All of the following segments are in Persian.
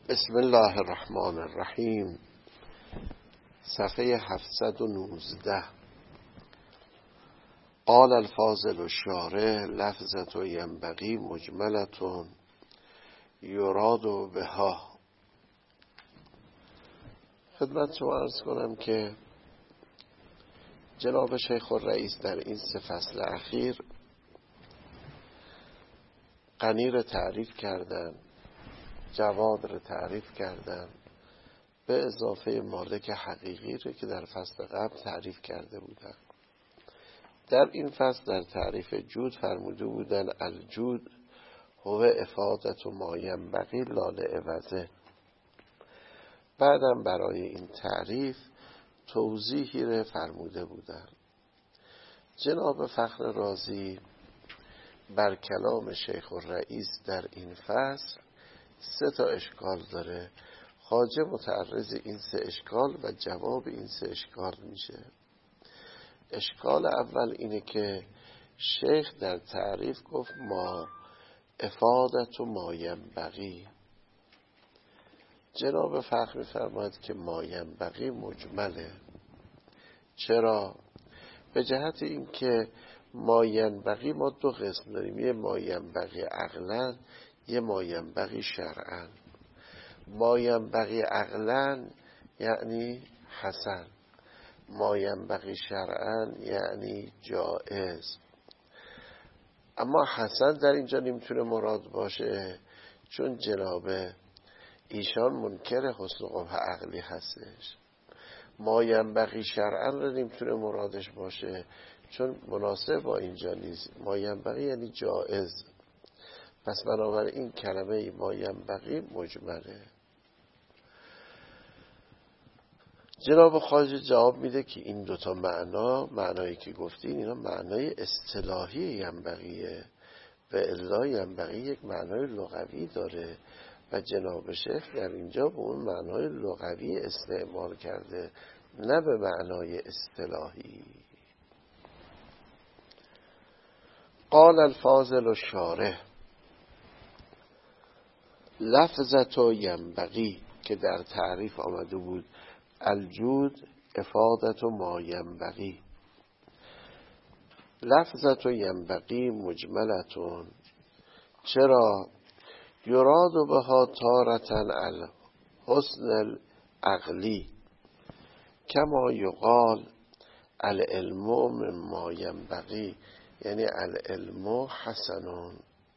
بسم الله الرحمن الرحیم. صفحه 719. قال الفاضل الشارح لفظة ینبغی مجملة یراد بها. خدمت شما عرض کنم که جناب شیخ الرئیس در این 3 فصل اخیر غنی را تعریف کردن، جواد را تعریف کردن، به اضافه مالک حقیقی را که در فصل قبل تعریف کرده بودن. در این فصل در تعریف جود فرموده بودن الجود هو افادت ما ینبغی لا لعوضه. بعدم برای این تعریف توضیحی را فرموده بودن. جناب فخر رازی بر کلام شیخ الرئیس در این فصل 3 اشکال داره. خواجه متعرض این 3 اشکال و جواب این 3 اشکال میشه. اشکال اول اینه که شیخ در تعریف گفت ما افادت و ما ینبغی. جناب فخر می‌فرماید که ما ینبغی مجمله. چرا؟ به جهت این که ما ینبغی ما 2 قسم داریم، یه ما ینبغی عقلا، یه ما ینبغی شرعا. ما ینبغی عقلا یعنی حسن، ما ینبغی شرعا یعنی جائز. اما حسن در اینجا نمیتونه مراد باشه، چون جناب ایشان منکر حسن و قبح عقلی هستش. ما ینبغی شرعا رو نمیتونه مرادش باشه، چون مناسب با اینجا نیست. ما ینبغی یعنی جائز. پس بنابراین کلمه ما ینبغی مجمله. جناب خواجه جواب میده که این 2 معنایی که گفتین اینا معنای اصطلاحی ینبغیه و الا ینبغی یک معنای لغوی داره و جناب شیخ در اینجا به اون معنای لغوی استعمال کرده، نه به معنای اصطلاحی. قال الفاضل الشارح لفظة ینبغی که در تعریف آمده بود الجود افادت ما ینبغی. لفظة ینبغی مجملة. چرا؟ یراد بها تارة الحسن العقلی کما یقال العلم مما ینبغی، یعنی العلم حسن.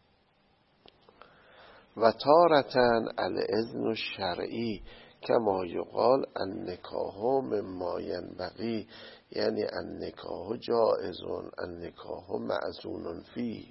و تارة الاذن الشرعی کما یقال النکاح مما ینبغی، یعنی النکاح جائز، النکاح معزون فیه.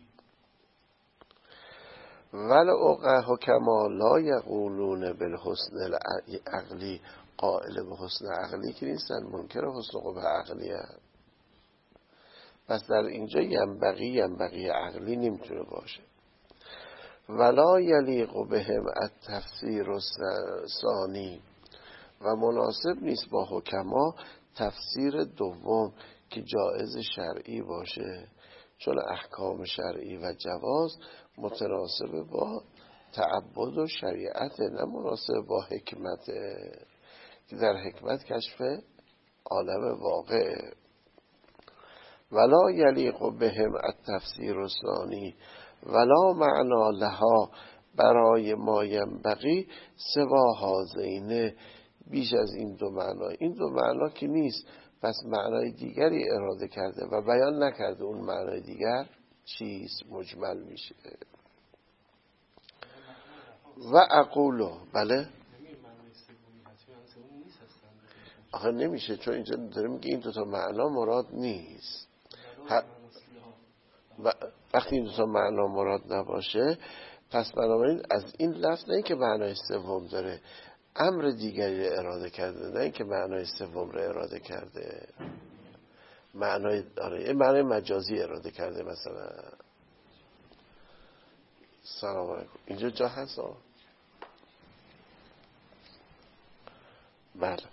ولعقه کما لا یقولون بالحسن العقلی، قائل به حسن عقلی که نیستن، منکر حسن قبح عقلی هست. پس در اینجا ینبغی عقلی نمیتونه باشه. ولا یلیق بهم التفسیر الثانی، و مناسب نیست با حکما تفسیر دوم که جائز شرعی باشه، چون احکام شرعی و جواز متناسب با تعبد و شریعت، نه مناسب با حکمت که در حکمت کشف عالم واقع. ولا یلیق بهم التفسیر الثانی ولا معنا لها، برای ما ینبغی سوا هذین، بیش از این 2 معنا. این 2 معنا که نیست، پس معنای دیگری اراده کرده و بیان نکرده اون معنای دیگر چیست، مجمل میشه. و اقولو بله آخه نمیشه، چون اینجا داره میگه این 2 معنا مراد نیست. وقتی این 2 معنا مراد نباشه، پس بنابراین از این لفظ نه که معنای سوم داره، امر دیگری رو اراده کرده، نه که معنای سوم رو اراده کرده، معنای مجازی اراده کرده. مثلا سلام علیکم، اینجا جا هست بله.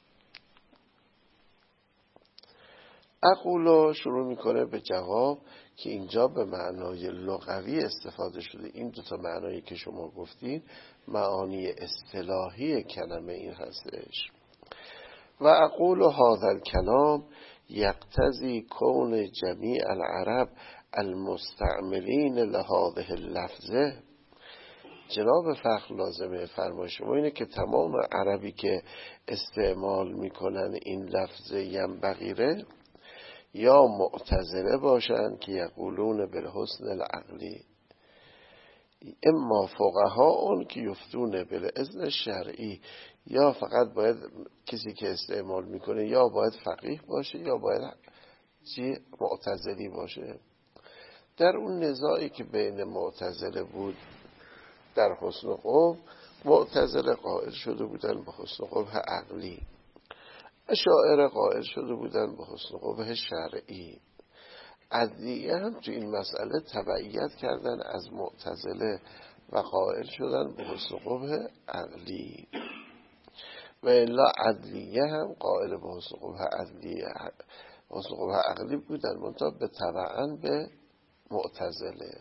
اقولو شروع میکنه به جواب که اینجا به معنای لغوی استفاده شده. این دوتا معنایی که شما گفتین معانی اصطلاحی کلمه این هستش. و اقول هذا الكلام یقتضی کون جمیع العرب المستعملین لهذه اللفظه. جناب فخر لازمه فرمای شما اینه که تمام عربی که استعمال میکنن این لفظ ینبغیره یا معتزله باشن که یقولون بالحسن العقلی، اما فقها اون که یفتون بالاذن شرعی، یا فقط باید کسی که استعمال میکنه یا باید فقیه باشه یا باید معتزلی باشه. در اون نزاعی که بین معتزله بود در حسن قبح، معتزله قائل شده بودن به حسن قبح عقلی، اشاعره قائل شده بودن به حسن قبح شرعی. عدلیه هم تو این مسئله تبعیت کردن از معتزله و قائل شدن به حسن قبح عقلی، و الا عدلیه هم قائل به حسن قبح عقلی بودن، منتها به تبعاً به معتزله.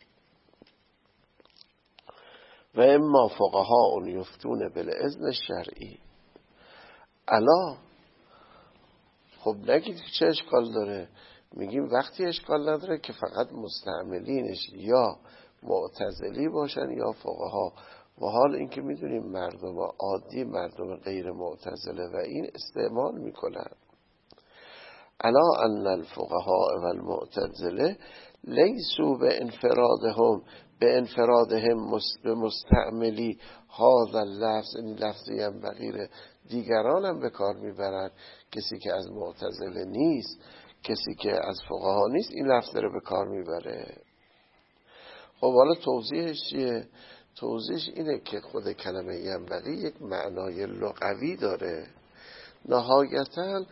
و اما فقها یفتون بالاذن شرعی. الا خب نگید چه اشکال داره؟ میگیم وقتی اشکال نداره که فقط مستعملینش یا معتزلی باشن یا فقها. و حال اینکه میدونیم مردم عادی، مردم غیر معتزله و این استعمال میکنن. الا ان الفقهاء و المعتزله لیسوا به انفرادهم مستعملی هذا اللفظ، این لفظ ینبغیره دیگران هم به کار میبرن. کسی که از معتزله نیست، کسی که از فقها نیست، این لفظ رو به کار میبره. خب حالا توضیحش چیه؟ توضیحش اینه که خود کلمه ینبغی یک معنای لغوی داره. نهایتاً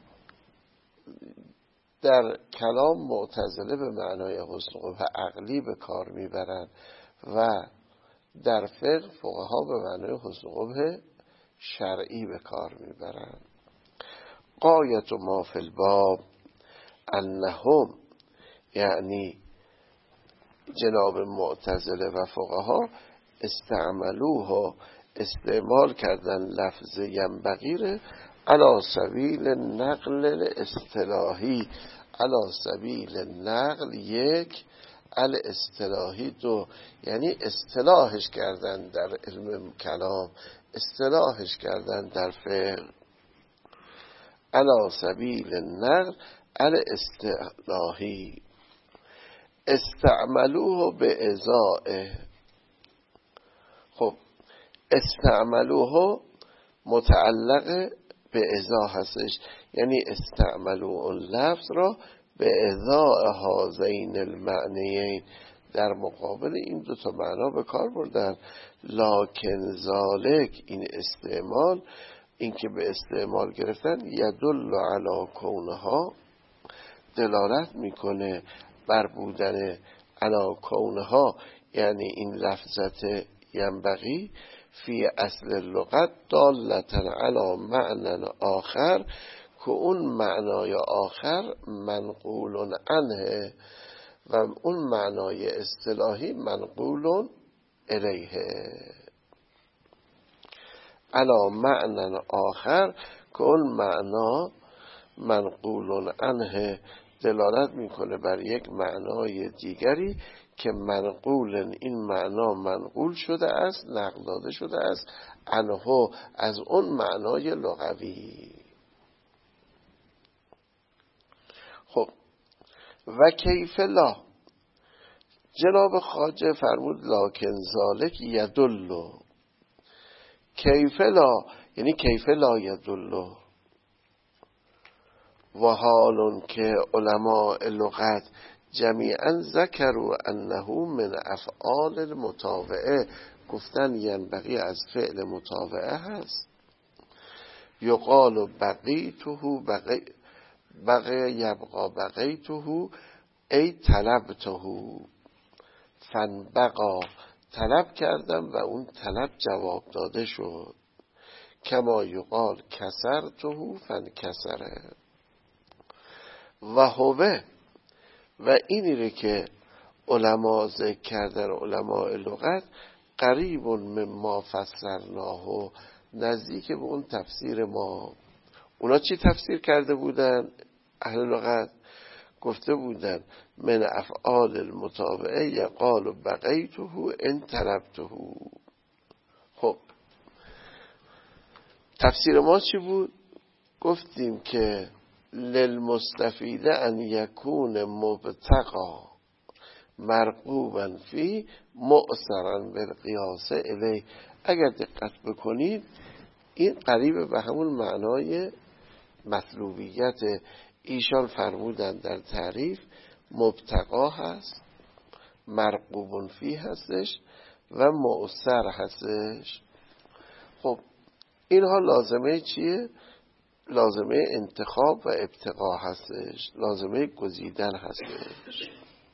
در کلام معتزله به معنای حسن قبح عقلی به کار میبرن و در فقه فقها به معنای حسن قبح شرعی به کار میبرن. غایت ما فی الباب انهم، یعنی جناب معتزله و فقها استعملوها، استعمال کردن لفظ ینبغیره علی سبیل نقل الاصطلاحی، علی سبیل نقل یک، علی اصطلاحی دو، یعنی اصطلاحش کردن در علم کلام، اصطلاحش کردن در فقه. علی سبیل نقل علی اصطلاحی استعملوه به ازائه. خب استعملوه متعلق به ازا هستش، یعنی استعملو اون لفظ را به ازا هازین المعنیین، در مقابل این دو تا معنا به کار بردن. لکن ذالک، این استعمال، این که به استعمال گرفتن، یدل علی کونها، دلالت میکنه بر بودن علی کونها، یعنی این لفظت ینبغی فی اصل اللغت دالتا علی معنی آخر، که اون معنای آخر منقول عنه و اون معنای اصطلاحی منقول الیه. علی معنی آخر که اون معنا منقول عنه، دلالت میکنه بر یک معنای دیگری که منقول، این معنا منقول شده است، نقل داده شده است عنه، از اون معنای لغوی. خب و کیف لا، جناب خواجه فرمود لکن ذالک یدل، کیف لا یعنی کیف لا یدل، و حال که علماء لغت جمیعا ذکروا انه من افعال المتابعه، گفتن ینبغی از فعل متابعه هست. یقال بقیته بقی یبقى بقیته ای طلبته، فنبقا، طلب کردم و اون طلب جواب داده شد. کما یقال کسرته فنکسره. و هوه، و اینی رو که علما ذکر کردن، علماء لغت، قریب مما فسرناه، نزدیک به اون تفسیر ما. اونا چی تفسیر کرده بودن؟ اهل لغت گفته بودن من افعال المتابعه یقال بقیته ان طلبته. خب تفسیر ما چی بود؟ گفتیم که للمستفید ان یکون مبتغا مرغوبا فی مؤثرا بالقیاس الی. اگر دقت بکنید این قریب به همون معنای مطلوبیت. ایشان فرمودن در تعریف مبتغا هست، مرغوب فی هستش و مؤثر هستش. خب اینها لازمه چیه؟ لازمه انتخاب و ابتغا هستش، لازمه گزیدن هستش.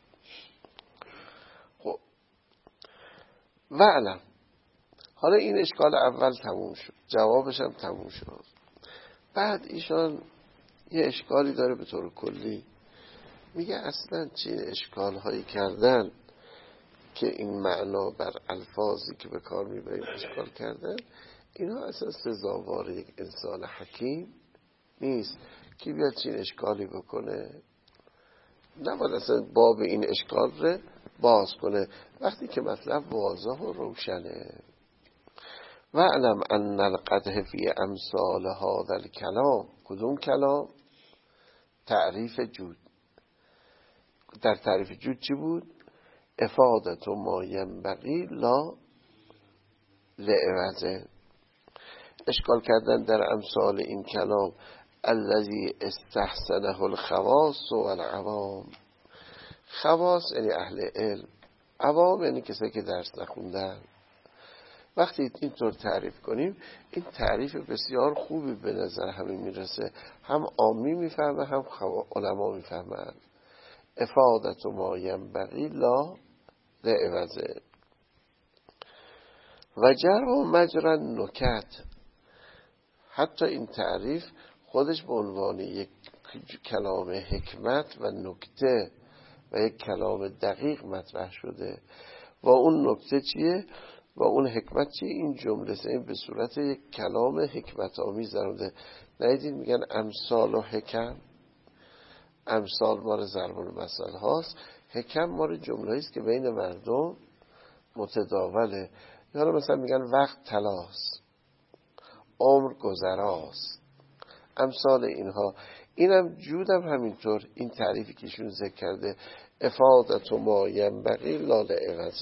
خب وعلم، حالا این اشکال اول تموم شد، جوابش هم تموم شد. بعد ایشان یه اشکالی داره به طور کلی، میگه اصلا چه اشکال هایی کردن که این معنا بر الفاظی که به کار میبریم اشکال کردن، اینا اصلا سزاوار یک انسان حکیم نیست که بیاد چین اشکالی بکنه. نباید اصلا باب این اشکال رو باز کنه وقتی که مطلب واضح و روشنه. وَاعْلَمْ أَنَّ الْقَدْحَ فِي أَمْثَالِ هَذَا الْكَلَامِ. کدوم کلام؟ تعریف جود. در تعریف جود چی بود؟ افادت ما ینبغی لا لعوض. اشکال کردن در امثال این کلام الذی استحسنه الخواص والعوام. خواص یعنی اهل علم، عوام یعنی کسایی که درس نخوندن. وقتی اینطور تعریف کنیم این تعریف بسیار خوبی به نظر همه میرسه، هم عامی میفهمه هم علما میفهمن. افادت ما ینبغی لا لعوض. و جر و مجرى نکت. حتی این تعریف خودش به عنوان یک کلام حکمت و نکته و یک کلام دقیق مطرح شده. و اون نکته چیه؟ و اون حکمت چیه؟ این جمله این به صورت یک کلام حکمت آمیز درآمده. ندیدین میگن امثال و حکم؟ امثال مال ضرب المثل هاست، حکم مال جمله است که بین مردم متداوله. یا مثلا میگن وقت طلاست، عمر گذراست، امثال اینها. اینم جودم همینطور، این تعریفی که ایشون ذکر کرده افادت ما ینبغی لا لعوض.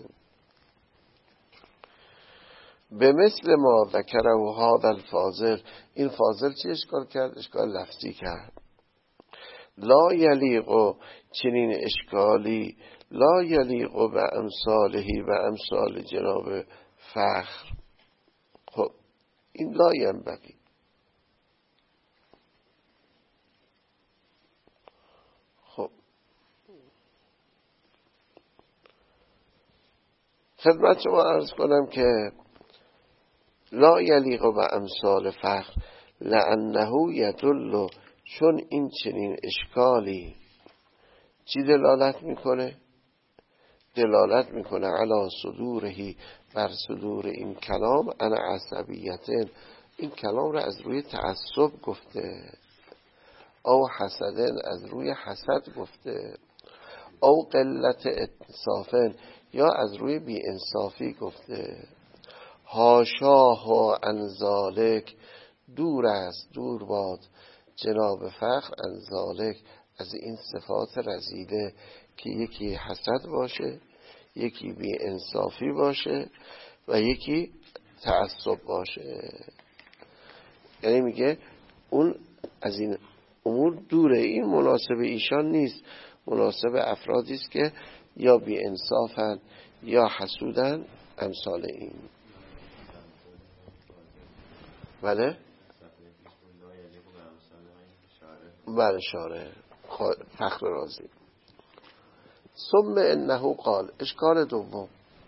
به مثل ما ذکره هذا الفاضل. این فاضل چی اشکال کرد؟ اشکال لفظی کرد. لا یلیق، چنین اشکالی لا یلیق به امثالهی و امثال جناب فخر. خب این لا ینبغی. خب خدمت شما عرض کنم که لا یلیق به امثال فخر لانه یدل، چون این چنین اشکالی چی دلالت میکنه؟ دلالت میکنه علی صدورهی، بر صدور این کلام، انا عصبیتن، این کلام را از روی تعصب گفته، او حسدن، از روی حسد گفته، او قلت انصافن، یا از روی بی انصافی گفته. حاشاه عن ذالک، دور است، دور باد جناب فخر عن ذالک، از این صفات رذیله که یکی حسد باشه، یکی بی انصافی باشه و یکی تعصب باشه. یعنی میگه اون از این امور دوره، این مناسب ایشان نیست، مناسب افرادی است که یا بی انصافن یا حسودن، امثال این. بله بله شاره فخر رازی. ثم انه قال. اشکال دوم،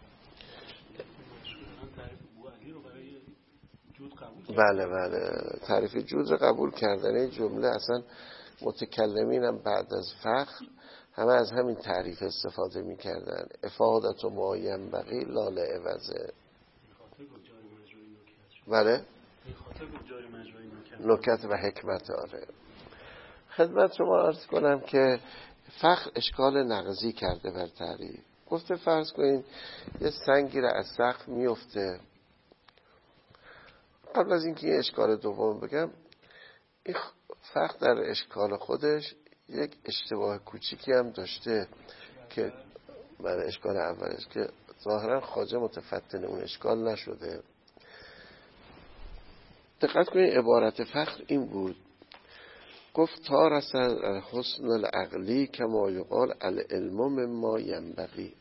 بله تعریف جود رو قبول کردن. جمله اصلا متکلمین هم بعد از فخر همه از همین تعریف استفاده میکردن. افادت و ما ینبغی لا لعوضه. بله؟ نکت و حکمت. آره خدمت شما عرض کنم که فخر اشکال نقضی کرده بر تعریف. گفته فرض کنین یه سنگی را از سقف میفته. قبل از اینکه این اشکال دوم بگم، این فخر در اشکال خودش یک اشتباه کوچیکی هم داشته که برای اشکال اولش که ظاهرا خواجه متفتن اون اشکال نشده. دقت کنید عبارت فخر این بود، گفت تا رسل حسن العقلی کما یقال العلم مما ینبغی.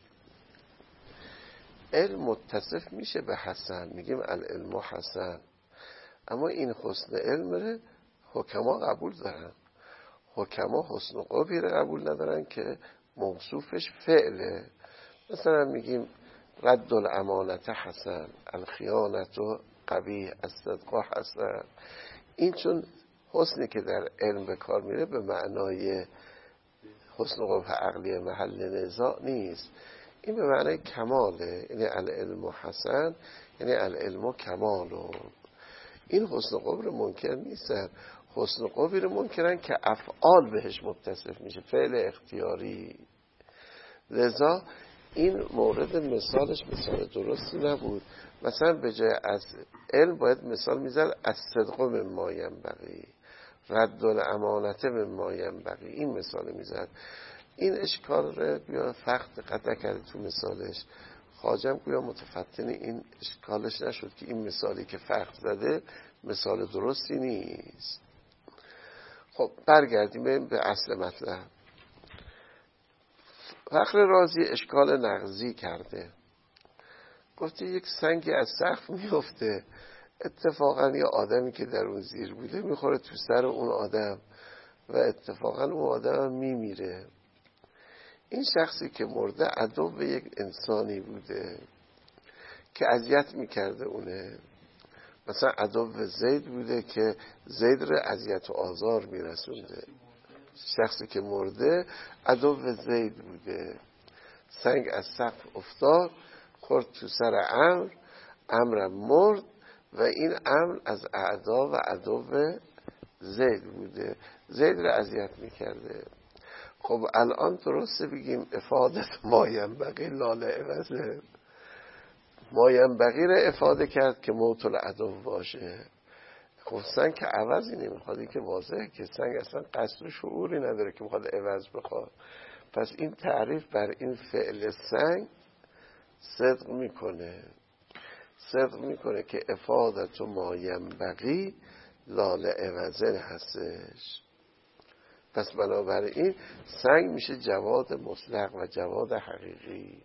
علم متصف میشه به حسن، میگیم العلم حسن، اما این حسن علم رو حکما قبول دارن. حکما حسن قبی رو قبول ندارن که موصوفش فعله. مثلا میگیم رد الامانت حسن، الخیانت قبیح، الصدق حسن. این چون حسنی که در علم به کار میره به معنای حسن قبح عقلی محل نزاع نیست، این به معنای کماله. یعنی العلم حسن یعنی العلم کمالو. این حسن قبح رو منکر نیستن، حسن قبح رو منکرن که افعال بهش متصف میشه، فعل اختیاری. لذا این مورد مثالش مثال درستی نبود. مثلا به جای از علم باید مثال میزد از صدق مما ینبغی، رد الامانت مما ینبغی، این مثال میزد. این اشکال رو بیا فقط دقت نکرده تو مثالش. خواجم گویا متفتن این اشکالش نشد که این مثالی که فقط زده مثال درستی نیست. خب برگردیم به اصل مطلب. فخر رازی اشکال نقضی کرده. گفته یک سنگی از سقف میفته، اتفاقا یه آدمی که در اون زیر بوده میخوره تو سر اون آدم و اتفاقا اون آدم میمیره. این شخصی که مرده عدو به یک انسانی بوده که اذیت میکرده اونه. مثلا عدو به زید بوده که زید رو اذیت و آزار میرسونده. شخصی که مرده عدو به زید بوده. سنگ از سقف افتاد، خورد تو سر عمرو، عمرو مرد و این عمرو از اعدا و عدو زید بوده، زید رو اذیت میکرده. خب الان درسته بگیم افادت ما ینبغی لا لعوضه. ما ینبغی رو افاده کرد که موت العدو باشه. خب سنگ که عوضی نمیخواد، این که واضحه که سنگ اصلا قصد و شعوری نداره که میخواد عوض بخواد. پس این تعریف بر این فعل سنگ صدق میکنه که افادت ما ینبغی لا لعوضه هستش. پس بنابراین سنگ میشه جواد مطلق و جواد حقیقی.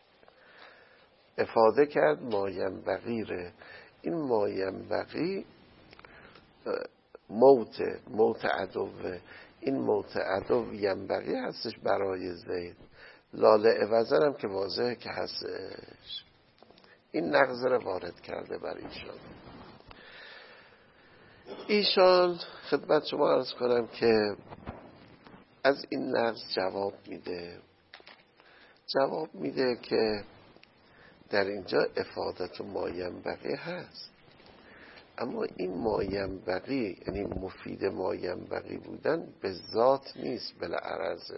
افاده کرد ما ینبغی ره. این ما ینبغی موت عدوه. این موت عدو ینبغی هستش برای زید. لا لعوضه هم که واضحه که هستش. این نقض رو وارد کرده بر ایشان خدمت شما عرض کنم که از این نقض جواب میده که در اینجا افادت ما ینبغی هست، اما این ما ینبغی یعنی مفید ما ینبغی بودن به ذات نیست، بالعرض.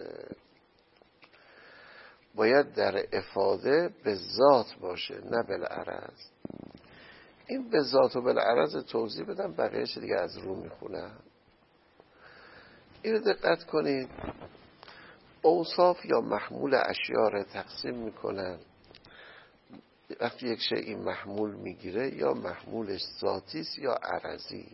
باید در افاده به ذات باشه نه بالعرض. این به ذات و بالعرض توضیح بدم، بقیهش دیگه از رو میخونم. اینو دقت کنید. اوصاف یا محمول اشیاء را تقسیم میکنن. وقتی یک شیء محمول میگیره یا محمولش ذاتی است یا عرضی.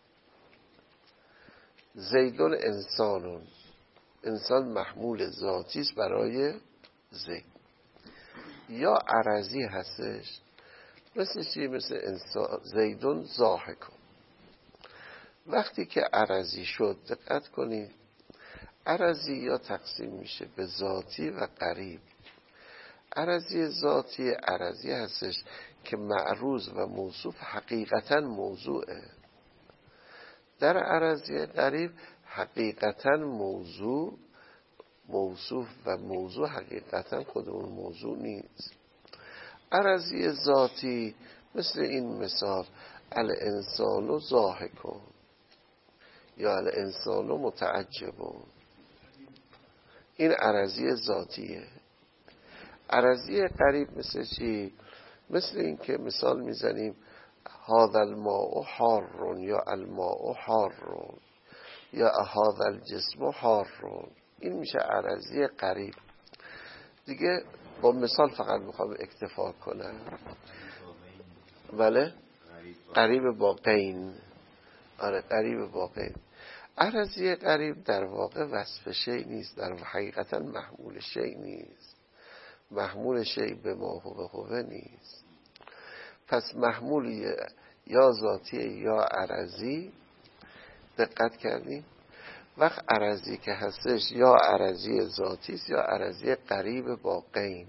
زیدون انسانون، انسان محمول ذاتی است برای زید، یا عرضی هستش. مثل چی؟ مثل انسان زیدون ضاحکون. وقتی که عرضی شد دقت کنید، عرضی یا تقسیم میشه به ذاتی و قریب. عرضی ذاتی عرضی هستش که معروض و موصوف حقیقتا موضوعه. در عرضی قریب حقیقتا موضوع موصوف و موضوع حقیقتا خود اون موضوع نیست. عرضی ذاتی مثل این مثال الانسان ضاحکون یا الانسان متعجبون، این عرضی ذاتیه. عرضی قریب مثل چی؟ مثل این که مثال میزنیم هذا الماء حار یا الماء حار یا هذا الجسم حار، این میشه عرضی قریب. دیگه با مثال فقط میخوام اکتفا کنم. بله؟ قریب با قین. آره قریب با قین. عرضی قریب در واقع وصف شیء نیست، در حقیقتا محمول شیء نیست، محمول شیء به ما هو نیست. پس محمول یا ذاتی یا عرضی. دقت کردیم؟ وقت عرضی که هستش یا عرضی ذاتی است یا عرضی قریب با قین.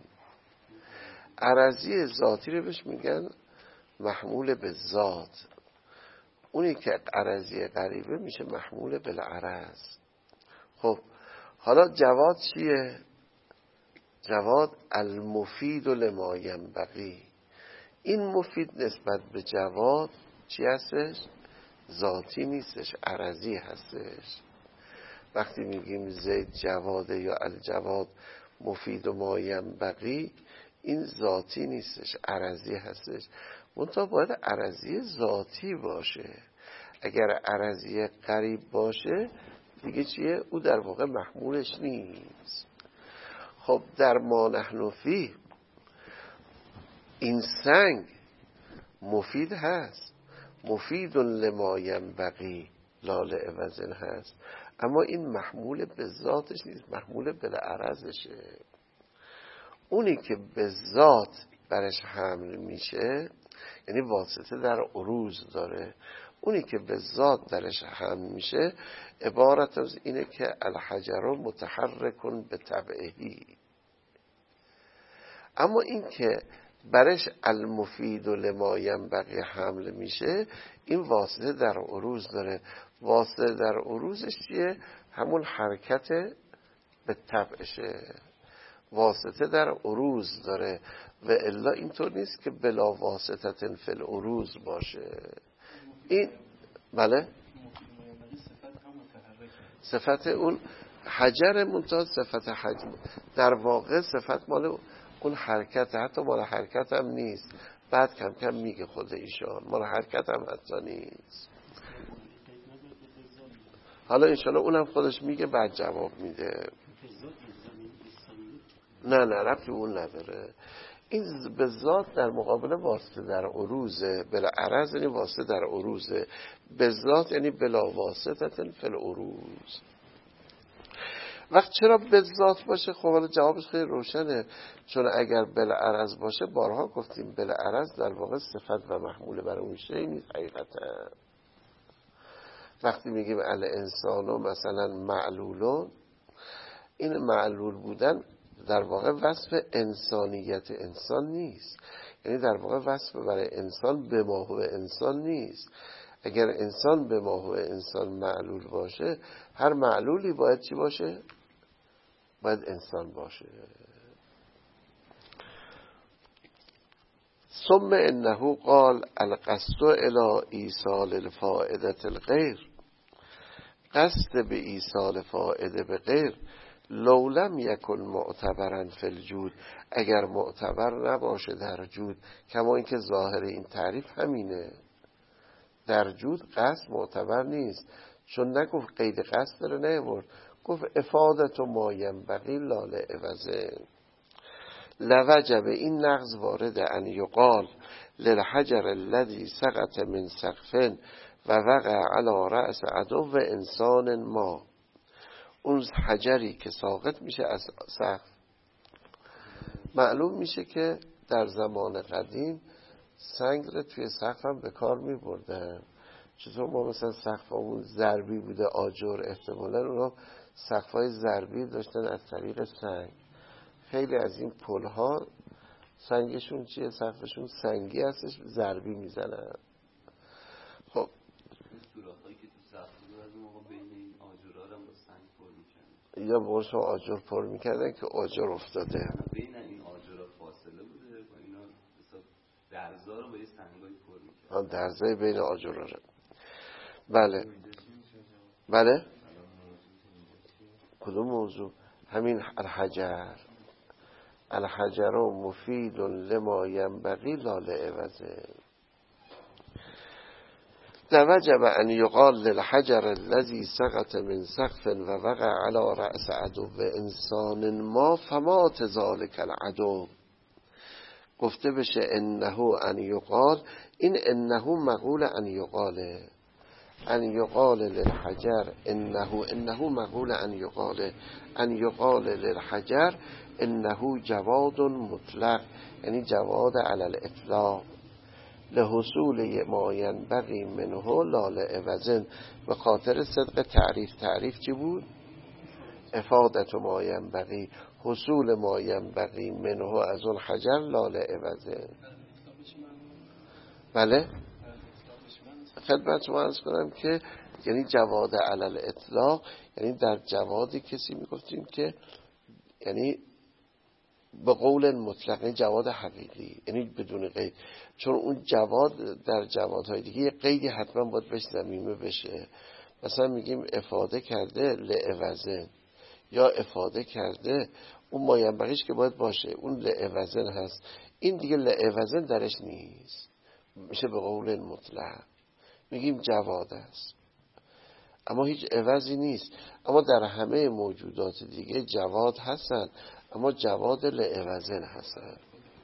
عرضی ذاتی رو بهش میگن محمول به ذات، اونی که عرضی قریبه میشه محمول بالعرض. خب حالا جواد چیه؟ جواد المفید لما ینبغی. این مفید نسبت به جواد چی هستش؟ ذاتی نیستش، عرضی هستش. وقتی میگیم زید جواده یا الجواد مفید و ما ینبغی، این ذاتی نیستش، عرضی هستش. منتها باید عرضی ذاتی باشه. اگر عرضی قریب باشه دیگه چیه؟ او در واقع محمولش نیست. خب در ما نحن فیه این سنگ مفید هست، مفید لما ینبغی لا لعوض هست، اما این محمول به ذاتش نیست، محمول به عرضشه. اونی که به ذات برش حمل میشه یعنی واسطه در عروض داره، اونی که به ذات درش حمل میشه عبارت از اینه که الحجر متحرکن به طبعهی. اما این که برش المفید لما ینبغی حمل میشه این واسطه در عروض داره. واسطه در عروضش چیه؟ همون حرکت به طبعشه، واسطه در عروض داره. و الا اینطور نیست که بلا واسطه فی العروض باشه. این بله صفت اون حجر منتها صفت حجم در واقع صفت مال اون حرکت، حتی مال حرکت هم نیست. بعد کم کم میگه خود ایشان مال حرکت هم حتی نیست. حالا انشالله اونم خودش میگه بعد جواب میده. نه ربطی اون نداره. این به ذات در مقابل واسطه در عروضه، بلا عرض یعنی واسطه در عروضه، به ذات یعنی بلا واسطه فی العروض. وقت چرا به ذات باشه؟ خب حالا جوابش خیلی روشنه، چون اگر بلا عرض باشه بارها گفتیم بلا عرض در واقع صفت و محمول برای اون شیء نیست حقیقتا. وقتی میگیم الانسان مثلا معلولون، این معلول بودن در واقع وصف انسانیت انسان نیست، یعنی در واقع وصف برای انسان به ما هو انسان نیست. اگر انسان به ما هو انسان معلول باشه، هر معلولی باید چی باشه؟ باید انسان باشه. ثم انه قال القصد الى ایصال الفائده الغیر، قصد به ایصال فائده به غیر لو لم یکن معتبرا فی الجود، اگر معتبر نباشه در جود، کما اینکه ظاهر این تعریف همینه، در جود قصد معتبر نیست، چون نگفت قید قصد داره نیورد، گفت افادت و ما ینبغی لا لعوضه. لوجب این نقض وارد ان یقال للحجر الذي سقط من سقف و وقع علی رأس عدو انسان ما، اون حجری که ساقط میشه از سقف. معلوم میشه که در زمان قدیم سنگ رو توی سقف هم به کار میبردن. چطور ما مثلا سقفمون ضربی بوده آجر، احتمالا اونا سقفای ضربی داشتن از طریق سنگ. خیلی از این پلها سنگشون چیه؟ سقفشون سنگی هستش، ضربی میزنن. خب سوراخ‌هایی که تو سقف بود از موقع بین این آجرها هم با سنگ پر می‌کردن. یا برش آجر پر میکردن که آجر افتاده. بین این آجر فاصله بوده و اینا درزا رو با یه سنگایی پر میکردن. درزای بین آجر رو. بله بله. کدوم موضوع؟ همین الحجر مفید لما ینبغی لا لعوضه. لوجب ان یقال للحجر الذي سقط من سقف و وقع على رأس عدو انسان ما فمات ذلك العدو. گفته بشه انه ان یقال، این انه مقول ان یقال للحجر انه مقول ان یقال للحجر انه جواد مطلق، یعنی جواد علی الاطلاق، لحصول ما ینبغی منه لا لعوض. به خاطر صدق تعریف چی بود؟ افادت ما ینبغی، حصول ما ینبغی منه از اون حجر لا لعوض. بله خدمت شما عرض کنم که یعنی جواد علی الاطلاق، یعنی در جوادی کسی میگفتیم که یعنی به قول مطلق، یعنی جواد حقیقی، یعنی بدون قید. چون اون جواد در جوادهای دیگه یه قیدی حتما باید بهش ضمیمه بشه. مثلا میگیم افاده کرده لعوضن، یا افاده کرده اون ماینبغیش که باید باشه اون لعوضن هست. این دیگه لعوضن درش نیست، میشه به قول مطلق میگیم جواد است، اما هیچ عوضی نیست. اما در همه موجودات دیگه جواد هستن، اما جواد لعوضن هستن.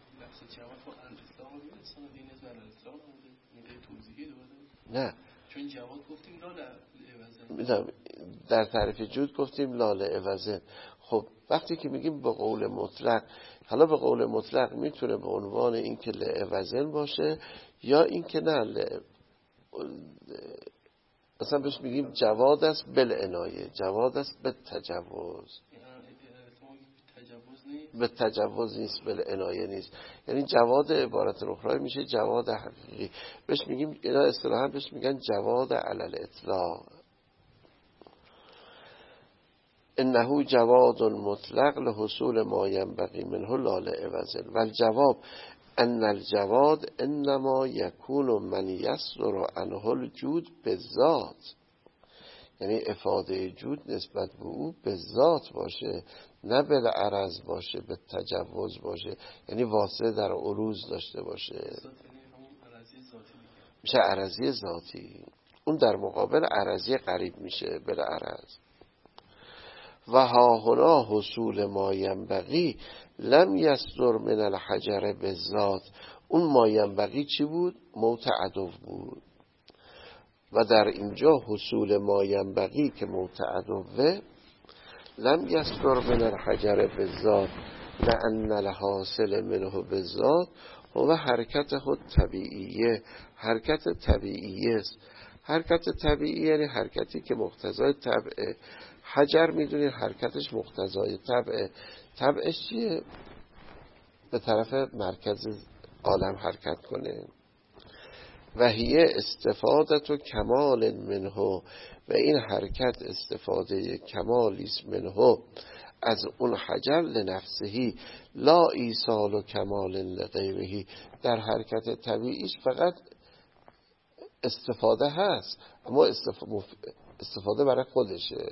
نه چون جواد گفتیم لا لعوضن، در تعریف جود گفتیم لا لعوضن. خب وقتی که میگیم به قول مطلق، حالا به قول مطلق میتونه به عنوان این که لعوضن باشه، یا این که نه مثلا بهش میگیم جواد است بالعنایه، جواد است به تجوز، به تجوز نیست، بالعنایه نیست. یعنی جواد عبارت اخرى میشه جواد حقیقی. بهش میگیم اینا اصطلاحا بهش میگن جواد علی الاطلاق. انه جواد مطلق لحصول ما ینبغی منه لا لعوض. والجواب ان الجواد انما یکون من یصدر عنه الجود بالذات، یعنی افاده جود نسبت به او به ذات باشه، نه بالعرض باشه، به تجوز باشه، یعنی واسطه در عروض داشته باشه، میشه عرضی ذاتی. اون در مقابل عرضی قریب میشه بالعرض. و ها هنا حصول ما ینبغی لم یصدر من الحجر بالذات. اون ما ینبغی چی بود؟ موت عدو بود. و در اینجا حصول ما ینبغی که موت عدوه لم یصدر من الحجر بالذات لأن الحاصل منه بالذات هو حرکت خود طبیعیه، حرکت طبیعیه است. حرکت طبیعی یعنی حرکتی که مقتضای طبعه. حجر میدونید حرکتش مقتضای طبعه. طبعش چیه؟ به طرف مرکز عالم حرکت کنه. و هیه استفادت و کمال منه، و این حرکت استفاده کمالیست منه از اون حجر لنفسهی لا ایصال و کمال لغیرهی. در حرکت طبیعیش فقط استفاده هست، اما استفاده برای خودشه.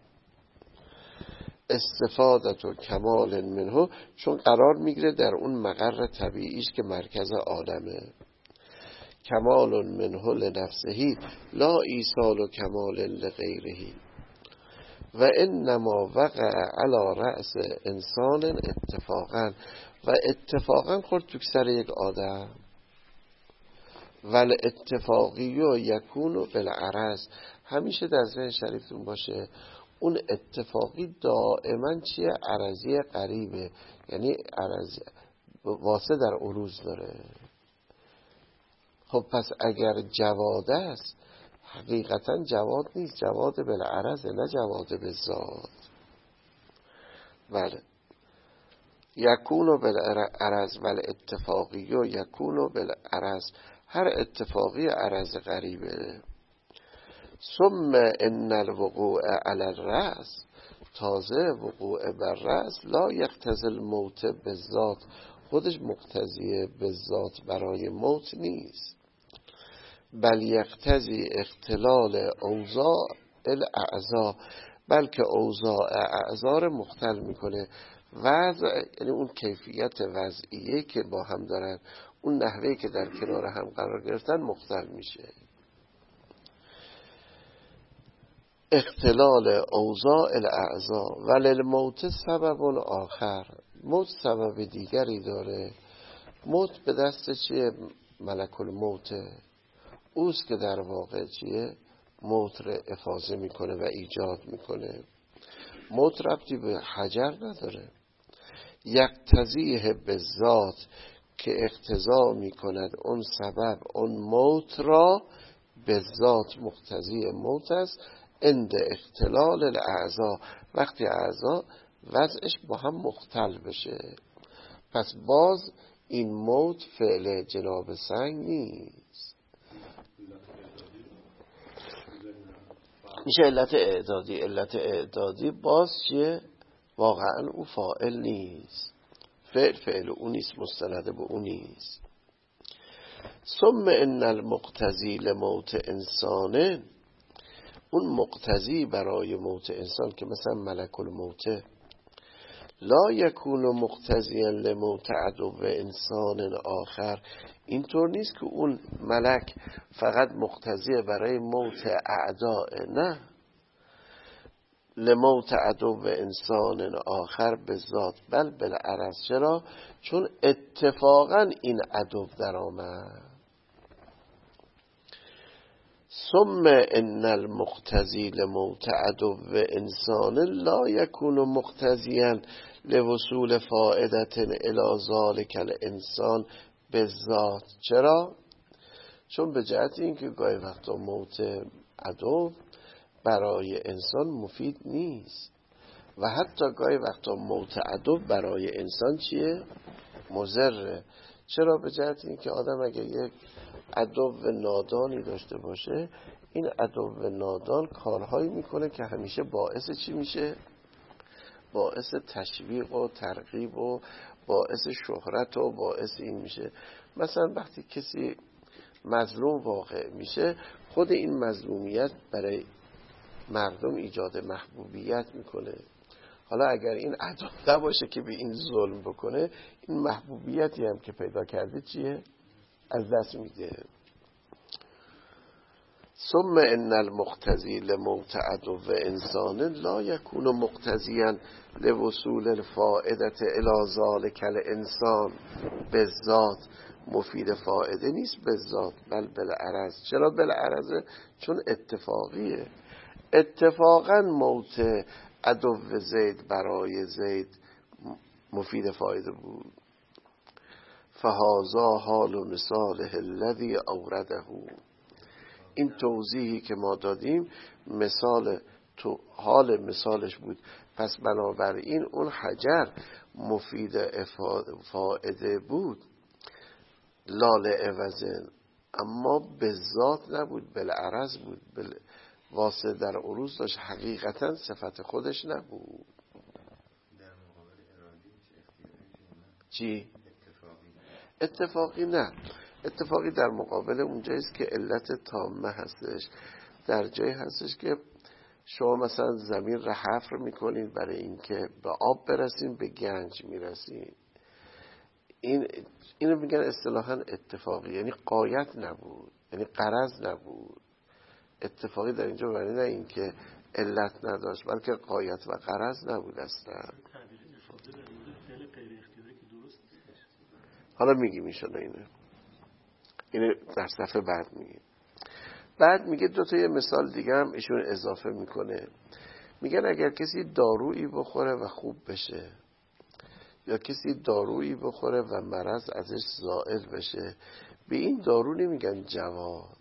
استفادت و کمال منه، چون قرار میگیره در اون مقر طبیعیش که مرکز عالمه. کمال منه لنفسهی لا ایصال و کمال لغیرهی. و انما وقع علی رأس انسان اتفاقا، و اتفاقا خورد تو سر یک آدم. ول اتفاقی و یکون و بالعرض. همیشه در ذهن شریفتون باشه اون اتفاقی دائما چیه؟ عرضی قریبه، یعنی عرضی واسه در عروض داره. خب پس اگر جواد است، حقیقتا جواد نیست، جواد بالعرض، نه جواد بالذات. بله. یکونو بالعرض ول اتفاقی و یکونو بالعرض. هر اتفاقی عرض قریبه. ثم ان الوقوع علی الرأس تازه وقوع بر رأس لا یقتضی الموت به ذات، خودش مقتضی به ذات برای موت نیست، بل یقتضی اختلال اوضاع الاعضاء، بلکه اوضاع اعضا رو مختل میکنه. وضع یعنی اون کیفیت وضعیه که با هم دارن، اون نحوهی که در کنار هم قرار گرفتن مختل میشه. اختلال اوضاع الاعضاء وللموت سبب آخر، موت سبب دیگری داره. موت به دست چیه؟ ملک الموت اوست که در واقع چیه؟ موت رو افاضه میکنه و ایجاد میکنه. موت ربطی به حجر نداره. یقتضیه به ذات، که اقتضا میکند اون سبب اون موت را، به ذات مقتضی موت است. عند اختلال الاعضاء، وقتی اعضا وضعش با هم مختل بشه. پس باز این موت فعل جناب سنگ نیست، میشه علت اعدادی. علت اعدادی باز چیه؟ واقعا او فاعل نیست، فعل او نیست، مستند به او نیست. ثم ان المقتضی لموت انسانه، اون مقتضی برای موت انسان که مثلا ملک الموت، لا یکون مقتضیا لموت عدو انسان آخر، اینطور نیست که اون ملک فقط مقتضی برای موت اعداء، نه، لموت عدو انسان آخر به ذات بل بالعرض. چرا؟ چون اتفاقا این عدو در آمد. ثم ان المقتضی لموت عدو انسان لا یکون مقتضیا لوصول فائدة الی ذلک الانسان بالذات. چرا؟ چون به جهت اینکه گاهی وقتا موت عدو برای انسان مفید نیست و حتی گاهی وقتا موت عدو برای انسان چیه؟ مضره. چرا؟ به جهت اینکه آدم اگه یک عدو نادانی داشته باشه، این عدو نادان کارهایی میکنه که همیشه باعث چی میشه؟ باعث تشویق و ترغیب و باعث شهرت و باعث این میشه. مثلا وقتی کسی مظلوم واقع میشه، خود این مظلومیت برای مردم ایجاد محبوبیت میکنه. حالا اگر این عدو نباشه که به این ظلم بکنه، این محبوبیتی هم که پیدا کرده چیه؟ از دست میده. ثم ان المقتضی لموت عدو انسان لا یکون مقتضیا لوصول الفائدة الی ذلک الانسان بالذات، مفید فائده نیست بالذات بل بالعرض. چرا بالعرض؟ چون اتفاقیه. اتفاقا موت عدو زید برای زید مفید فایده بود. فهذا حال مثاله الذی اورده، این توضیحی که ما دادیم مثال تو حال مثالش بود. پس بنابراین اون حجر مفید فائده بود، لال عوضن، اما به ذات نبود، بالعرض بود، واسه در عروض داشت، حقیقتا صفت خودش نبود. در مقابل ارادی چی؟ اتفاقی نه. اتفاقی در مقابل اونجاییست که علت تامه هستش. در جایی هستش که شما مثلا زمین را حفر میکنید برای اینکه به آب برسید، به گنج میرسید. اینو میگن اصطلاحاً اتفاقی، یعنی غایت نبود، یعنی غرض نبود. اتفاقی در اینجا معنی نه این که علت نداشت، بلکه غایت و غرض نبود اصلا. حالا میگیم ایشالا اینو در صفحه بعد میگیم. بعد میگه دو تا یه مثال دیگه هم ایشون اضافه میکنه. میگن اگر کسی دارویی بخوره و خوب بشه، یا کسی دارویی بخوره و مرض ازش زائل بشه، به این دارو نمیگن جواد.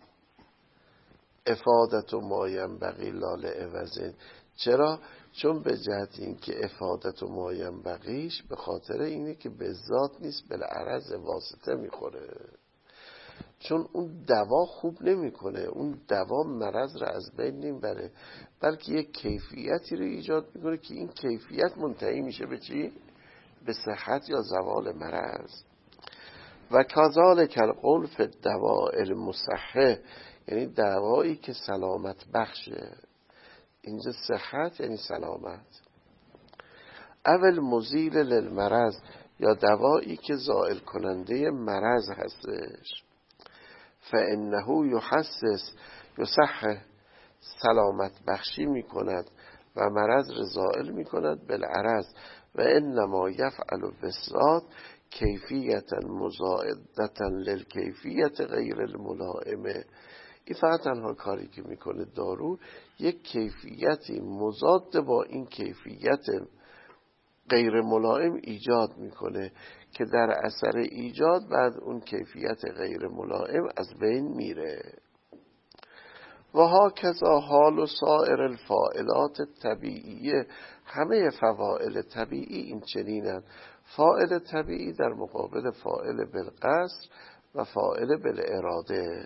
افادت و مایم بقی لال عوضین. چرا؟ چون به جهت این که افادت و مایم بقیش به خاطر اینه که به ذات نیست، بالعرض واسطه میخوره. چون اون دوا خوب نمیکنه، اون دوا مرض رو از بین نمیبره، بلکه یک کیفیتی رو ایجاد میکنه که این کیفیت منتهی میشه به چی؟ به صحت یا زوال مرض. و کذالک القول فی الدواء المصحح، یعنی دوایی که سلامت بخشه. اینجا صحت یعنی سلامت. اول مزیل للمرض، یا دوایی که زائل کننده مرض هستش. فانه یحسس یصحح، سلامت بخشی میکند و مرض را زائل میکند بالعرض. و انما یفعل بالذات کیفیت مزایدتا للکیفیت غیر الملائمه. این فقط تنها کاری که میکنه دارو یک کیفیتی مضاد با این کیفیت غیر ملائم ایجاد میکنه که در اثر ایجاد بعد اون کیفیت غیر ملائم از بین میره. و هاکذا حال و سایر الفاعلات طبیعیه، همه فواعل طبیعی این چنینن. فاعل طبیعی در مقابل فاعل بالقصد و فاعل بالاراده.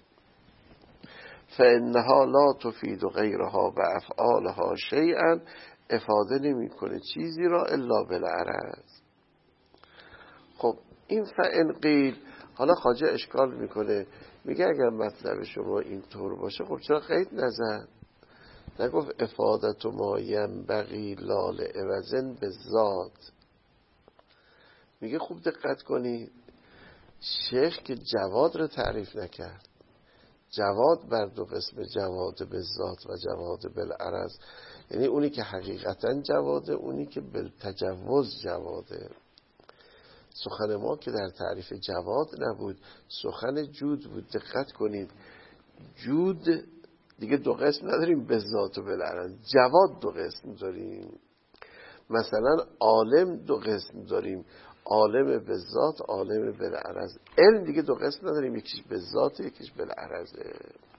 فانها لا تفید غیرها و افعالها شیئا، افاده نمی کنه چیزی را الا بالعرض. خب این فان قیل، حالا خواجه اشکال میکنه، میگه اگر مطلب شما اینطور باشه خب چرا قید نزد؟ نگفت افادت ما ینبغی لا لعوض بالذات. میگه خوب دقت کنید، شیخ که جواد رو تعریف نکرد. جواد بر دو قسم، جواد بالذات و جواد بالعرض، یعنی اونی که حقیقتا جواده، اونی که بالتجوز جواده. سخن ما که در تعریف جواد نبود، سخن جود بود. دقت کنید، جود دیگه دو قسم نداریم، بالذات و بالعرض. جواد دو قسم داریم. مثلا عالم دو قسم داریم، عالم بالذات، عالم بالعرض. علم دیگه دو قسم نداریم، یکیش بالذات یکیش بالعرضه.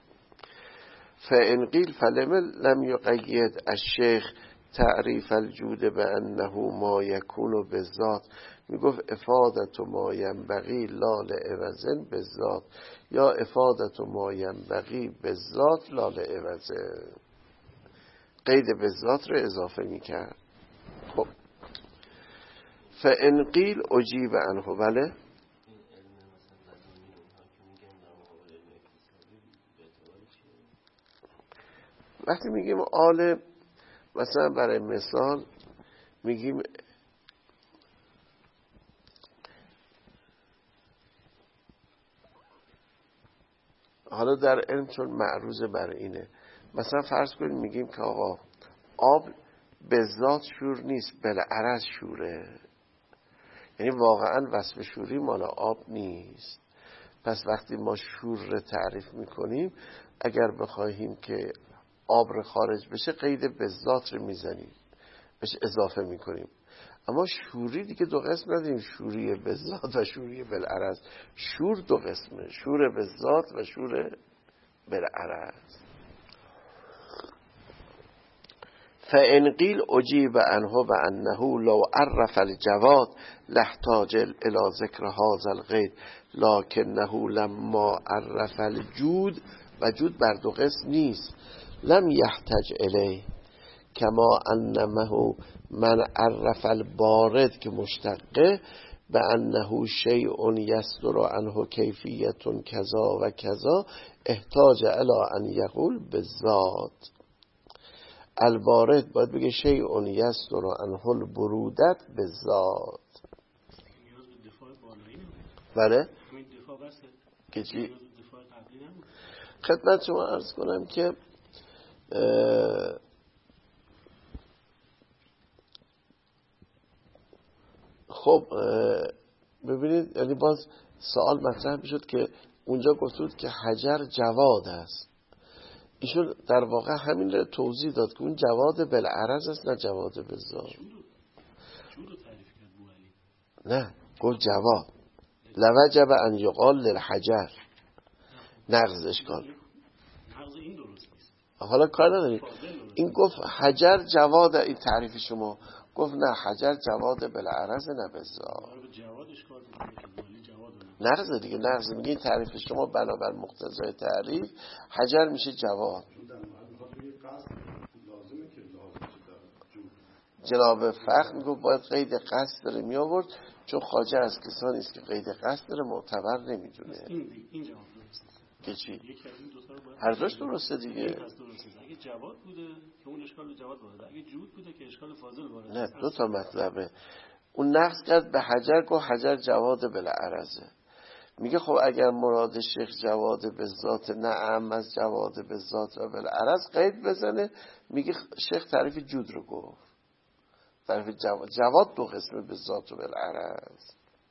فإن قیل فلم لم یقید الشیخ تعریف الجود بأنه ما یکون بالذات، میگفت افادت ما ینبغی لا لعوض بالذات، یا افادت ما ینبغی بالذات لا لعوض. قید بالذات رو اضافه میکرد. خب فإن قیل اجیب عنه، بله وقتی میگیم عالم، مثلا برای مثال میگیم حالا در علم چون معروض بر اینه، مثلا فرض کنیم میگیم که آقا آب به ذات شور نیست، بالعرض شوره، یعنی واقعا وصف شوری مال آب نیست. پس وقتی ما شور رو تعریف میکنیم، اگر بخواهیم که آب رو خارج بشه قید به ذات رو میزنیم، بهش اضافه میکنیم. اما شوری دیگه دو قسم نداریم، شوری به ذات و شوری بالعرض. شور دو قسمه، شور به ذات و شور بالعرض. فإن قیل اجیب عنه بأنه لو عرف الجواد لاحتاج الى ذکر هذا القید لكنه لما عرف الجود، و جود بر دو قسم نیست، لم یحتاج الیه کما انمه من عرف البارد که مشتقه بأنه شیء یصدر عنه کیفیت کذا و کذا احتاج الی ان یقول بالذات. البارد باید بگه شیء یصدر عنه البرودت بالذات. بله که چی؟ خدمت شما عرض کنم که خب ببینید، یعنی باز سوال مطرح میشد که اونجا گفتود که حجر جواد است. ایشون در واقع همین رو توضیح داد که اون جواد بالعرض است نه جواد بالذات. نه گفت جواد لوجب ان یقال للحجر. نقض اشکال، این درست نیست. حالا کار نداریم. این گفت حجر جواد، این تعریف شما گفت نه حجر جواد بالعرض نه بالذات. نغزه دیگه. نغزه میگه این تعریف شما بنابر مقتضای تعریف حجر میشه جواد. جناب فخر میگه باید قید قصد داره می آورد، چون خواجه از کسانی است که قید قصد داره معتبر نمیدونه. این جواب درسته که چی؟ یکی از این دو تا رو باید هر دوش درسته دیگه. این پس درسته. اگه جواد بوده که اون اشکال به جواد وارد، اگه جود بوده که اشکال فاضل وارد. نه دو تا مطلبه. اون نقص کرد به حجر، گفت حجر جواد بالعرضه. میگه خب اگر مراد شیخ جواد به ذات نعم از جواد به ذات و بالعرض قید بزنه، میگه شیخ تعریف جود رو گفت. تعریف جواد دو قسمه به ذات و بالعرض.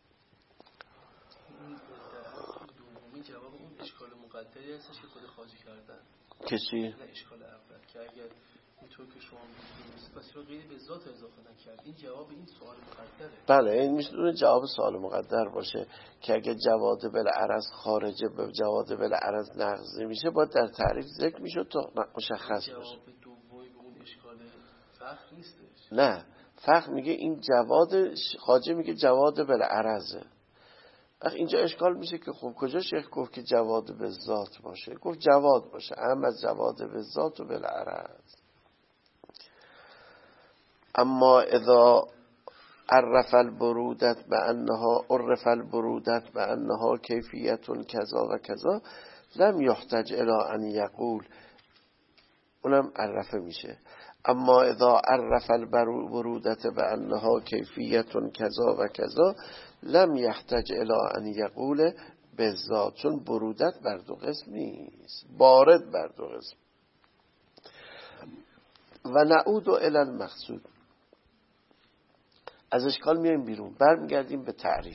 دومی جواب اون اشکال مقدری هستش که خود خواجه کردن. که چی؟ نه اشکال اول که اگر اینطور که شما میگید پس چرا غیر به ذات اضافه نکرد؟ این جواب این سوال مقدره. بله این میشه جواب سوال مقدر باشه که اگه جواد بالعرض خارجه به جواد بالعرض نقضی میشه باید در تعریف ذکر میشه تا مشخص باشه. جواب دومی به اون اشکال فخر نیستش. نه فخر میگه این جواد، خواجه میگه جواد بالعرضه. اینجا اشکال میشه که خب کجا شیخ گفت که جواد به ذات باشه؟ گفت جواد باشه، اما از جواد به ذات و بالعرض. اما اذا عرف البرودت بأنها کیفیت کذا و کذا لم یحتج الی ان یقول، اونم عرفه میشه. اما اذا عرف البرودت بأنها کیفیت کذا و کذا لم یحتج الی ان یقول بالذات، چون برودت بر دو قسم نیست، بارد بر دو قسم. و نعود الی المقصود، از اشکال میایم بیرون، برمیگردیم به تعریف.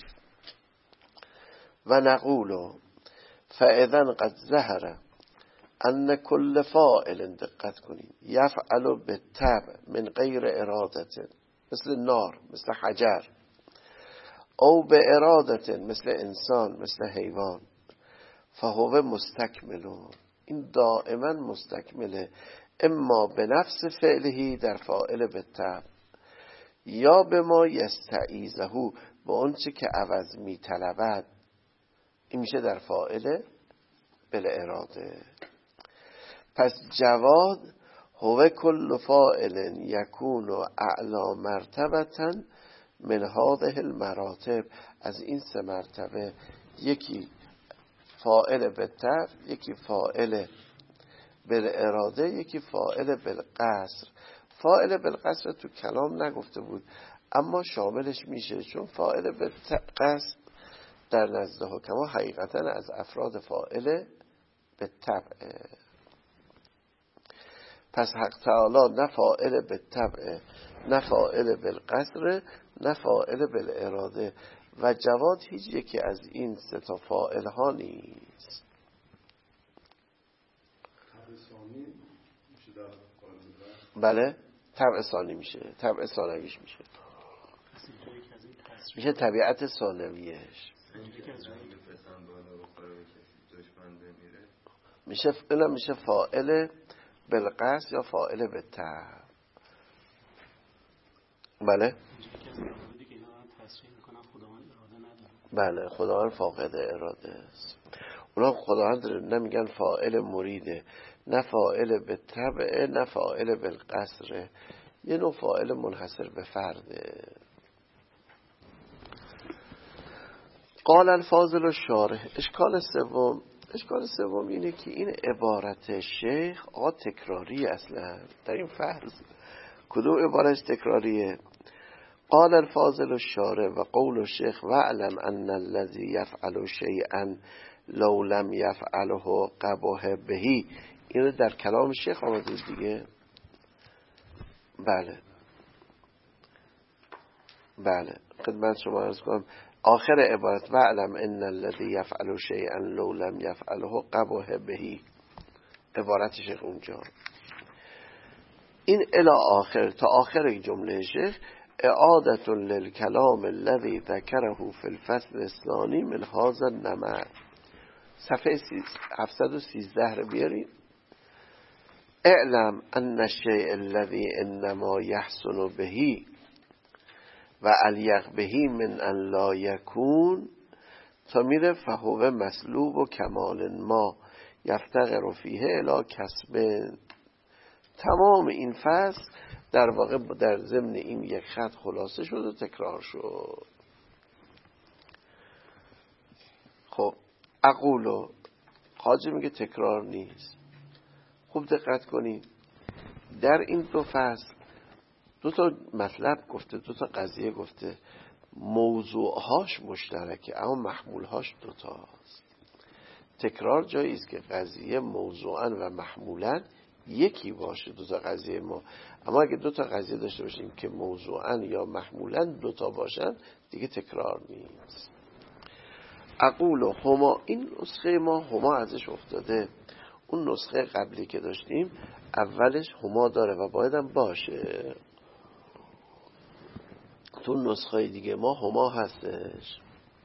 و نقول فاذا قد ظهر ان کل فاعل، دقت کنید، یفعل بالطبع من غیر ارادت، مثل نار، مثل حجر، او به ارادت، مثل انسان، مثل حیوان، فهو مستکملون، این دائما مستکمله، اما به نفس فعلهی در فاعل بالطبع، یا به ما یستعیزه، به اون چه که عوض می طلبد، این میشه در فاعل بالاراده. پس جواد هو کل فاعل یکون اعلا مرتبتا من هذه المراتب، از این سه مرتبه، یکی فاعل بالطبع، یکی فاعل بالاراده، یکی فاعل بالقصر. فاعل بالقصر تو کلام نگفته بود اما شاملش میشه، چون فاعل بالقصر در نزد حکما حقیقتا از افراد فاعل بالطبع. پس حق تعالی نه فاعل بالطبع، نه فاعل بالقصر، نه فاعل بالاراده، و جواد هیچ یکی از این سه تا فاعل ها نیست. بله طبع ثانی میشه، طبع ثانویش میشه، میشه طبیعت ثانویش میشه، اینم میشه فاعل بالقصد یا فاعل بالطبع. بله بله خداوند فاقد اراده است. اونا خداوند نمیگن فاعل مریده، نه فاعل بالطبع، نه فاعل بالقصر، یه نوع فاعل منحصر به فرده. قال الفاضل الشارح، اشکال سوم اینه که این عبارت شیخ تکراری اصلا در این فرض. کدوم عبارت تکراریه؟ قال الفاضل الشارح و قول الشیخ واعلم ان الذي يفعل شيئا لو لم يفعله قبح به، اینو در کلام شیخ آمده دیگه. بله خدمت شما عرض کنم، آخر عبارت واعلم ان الذي يفعل شيئا لو لم يفعله قبح به، عبارت شیخ اونجا. این الی آخر، تا آخر جمله شیخ، اعادة للكلام الذي ذكره في الفصل الثاني من هذا النمط. صفحه 713 رو بیاریم. اعلم ان الشيء الذي انما يحسن به و الیق به من ان لا یکون تا میره فهو مسلوب و کمال ما یفتقر فیه الی کسب. تمام این فصل در واقع در ضمن این یک خط خلاصه شد و تکرار شد. خب اقولو خواجه میگه تکرار نیست. خوب دقت کنید، در این دو فصل دو تا مطلب گفته، دو تا قضیه گفته، موضوعهاش مشترکه اما محمولهاش دوتاست. تکرار جایی است که قضیه موضوعاً و محمولاً یکی باشه، دو تا قضیه ما. اما اگه دو تا قضیه داشته باشیم که موضوعاً یا محمولاً دوتا باشن دیگه تکرار نیست. اقول هما، این نسخه ما هما ازش افتاده. اون نسخه قبلی که داشتیم اولش هما داره و بایدم باشه. تو نسخه دیگه ما هما هستش.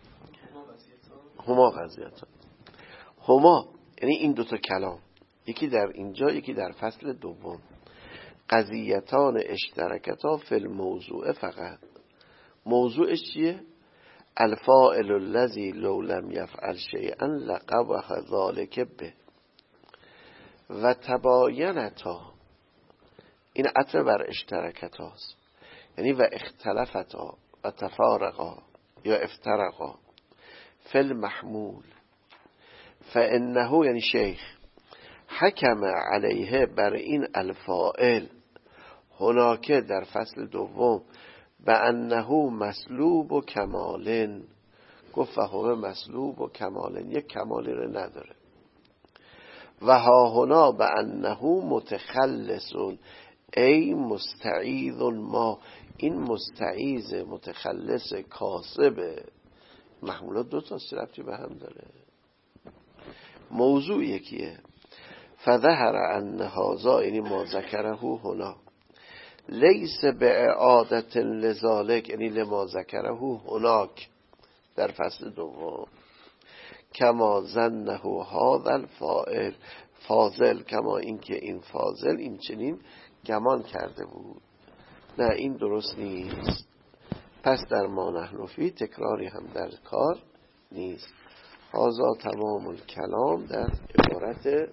هما قضیتا، هما یعنی این دوتا کلام، یکی در اینجا یکی در فصل دوم. قضیتان اشترکتا فی الموضوع فقط. موضوعش چیه؟ الفاعل الذی لو لم یفعل شیئا لقبح ذلک به و تباینتا. این عطف بر اشترکتاست، یعنی و اختلفتا و تفارقا یا افترقا فی المحمول. فانه یعنی شیخ حکم علیه بر این الفاعل هناکه در فصل دوم به انه مسلوب و کمالن. گفت فهو مسلوب و کمالن، یک کمالی رو نداره. و ها هنا به انه متخلصون ای مستعیذ ما. این مستعیذ متخلص کاسب محمولات دو تا ربطی به هم داره. موضوع یکیه. فظهر ان هذا یعنی ما ذکره هنا لیس باعادة لذالک، یعنی لما ذکره هناک در فصل دوم. کما ظنه هذا الفاعل فاضل، کما اینکه این فاضل این چنین گمان کرده بود. نه این درست نیست. پس در ما نحن فی تکراری هم در کار نیست. هذا تمام الکلام در عبارت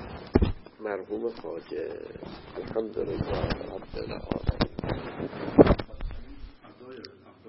مرحوم خواجه. الحمدلله رب العالمین.